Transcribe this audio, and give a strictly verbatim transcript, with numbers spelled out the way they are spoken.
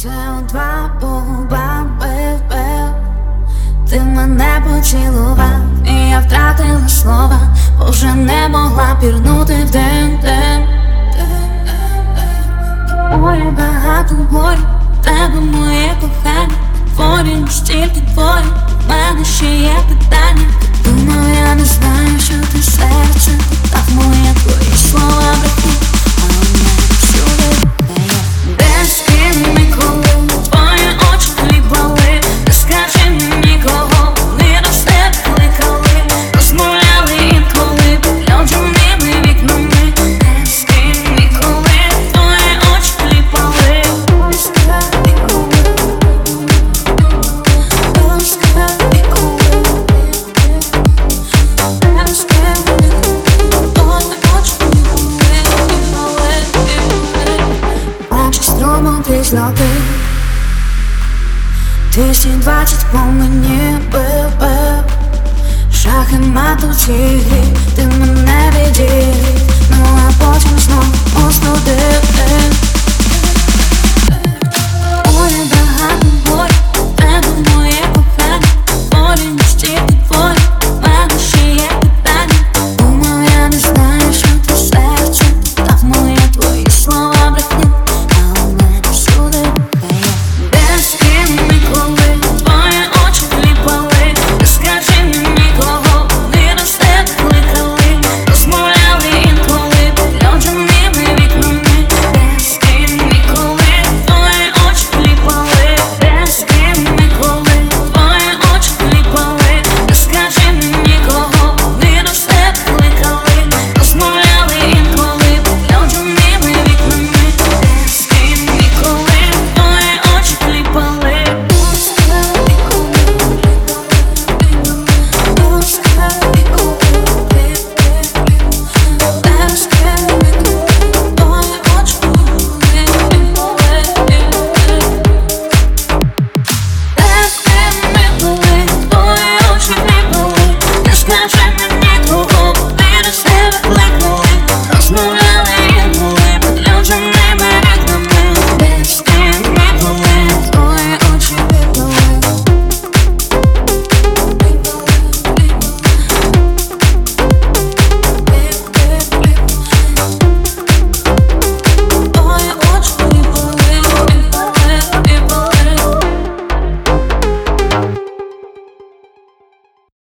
Це два губам бив-бив. Ти мене поцілував, і я втратила слова, бо вже не могла пірнути в дим, дим. Ой, багато болю, тебе моє кохання, творі, стільки твої, в мене ще є питання. Думав, я не знаю, що ти серце, так моє твої слова брехні, а у мене всюди дає. Де з ким і коли твої очі кліпали, не скажи мені кого, вони до тебе кликали, розмовляли інколи під людяними вікнами. Де з ким і коли твої очі кліпали, не скажи і коли, не скажи і коли, не скажи і коли, твої очі кліпали. Плаче струмом ти злотив, двісті двадцять по мені бив-бив. Шахи мат у цій грі, ти мене відігрів, ну а потім знов остудив.